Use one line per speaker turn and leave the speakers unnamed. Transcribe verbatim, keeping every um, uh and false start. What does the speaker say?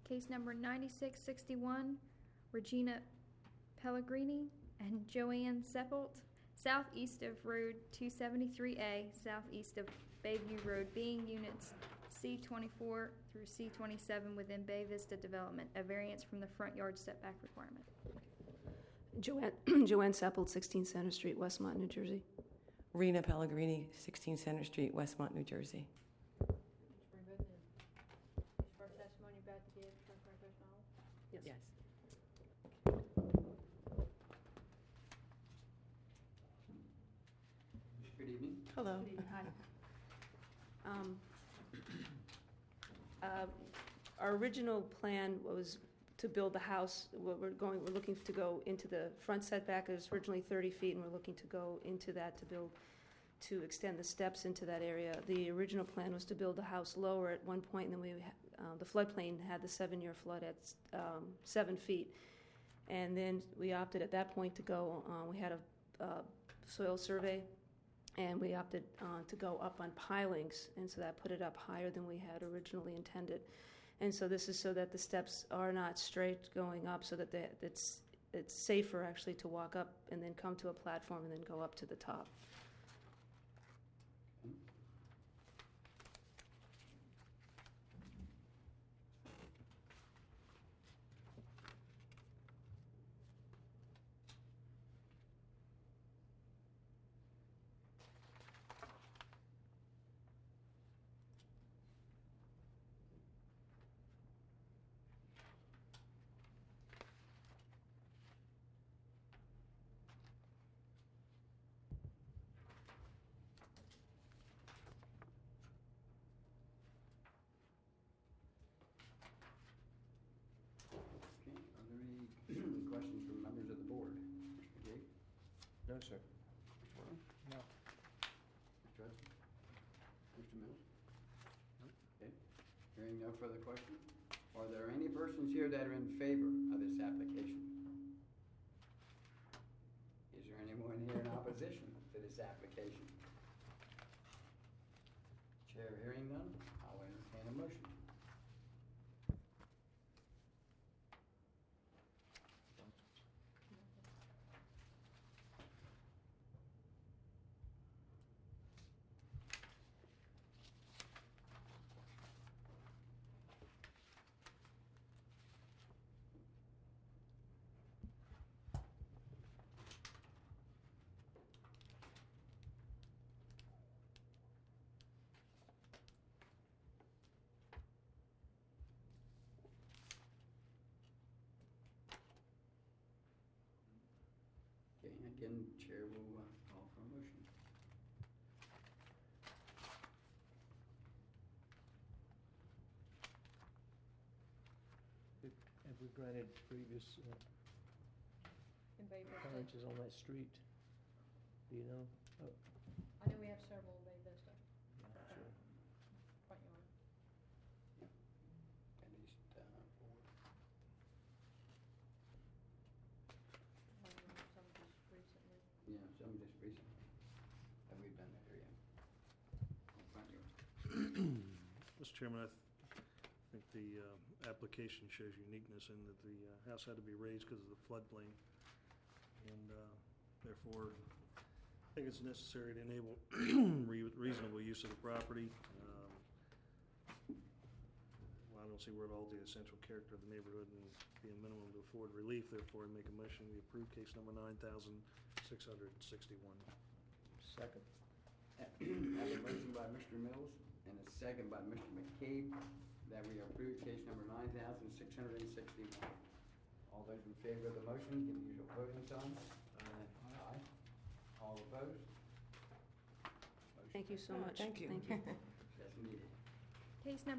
Case number ninety-six sixty-one, Regina Pellegrini and Joanne Seppelt, southeast of Road two seventy-three A, southeast of Bayview Road, being units C twenty-four through C twenty-seven within Bay Vista Development, a variance from the front yard setback requirement.
Joanne, Joanne Seppelt, sixteen Center Street, Westmont, New Jersey.
Rena Pellegrini, sixteen Center Street, Westmont, New Jersey.
First testimony about to give from Franco's knowledge?
Yes.
Yes.
Good evening.
Hello.
Hi. Um, uh, Our original plan was to build the house. What We're going, we're looking to go into the front setback. It was originally thirty feet, and we're looking to go into that to build, to extend the steps into that area. The original plan was to build the house lower at one point, and then we, uh, the floodplain had the seven-year flood at um, seven feet. And then we opted at that point to go, uh, we had a uh, soil survey, and we opted uh, to go up on pilings, and so that put it up higher than we had originally intended. And so this is so that the steps are not straight going up, so that they, it's it's safer actually to walk up and then come to a platform and then go up to the top.
Okay, are there any questions from members of the board? Mister McGee?
No, sir.
Mister Worthing?
No.
Mister Hudson? Mister Mills? Okay, hearing no further questions. Are there any persons here that are in favor of this application? Is there anyone here in opposition to this application? Chair hearing none, I'll entertain a motion. Okay, again, Chair will uh, call for a motion.
Have we granted previous uh,
In Bay Vista?
occurrences on that street? Do you know? Oh,
I know we have several in Bay Vista,
yeah, sure.
front yard.
Yeah. At least uh, four.
One, some just recently.
Yeah, some just recently. Have we done that here yet? On front yard.
Mister Chairman, I th- think the uh, application shows uniqueness in that the uh, house had to be raised because of the floodplain. And uh, therefore, I think it's necessary to enable re- reasonable use of the property. Um, well, I don't see where it alters the essential character of the neighborhood and be a minimum to afford relief. Therefore, I make a motion we approve case number nine thousand six hundred sixty-one.
Second.
I have a motion by Mister Mills and a second by Mister McCabe that we approve case number nine thousand six hundred sixty-one. All those in favor of the motion, give the usual voting sign. Aye. Aye. All opposed? Motion
Thank you so much.
Thank you.
Thank you.
As needed.
Case number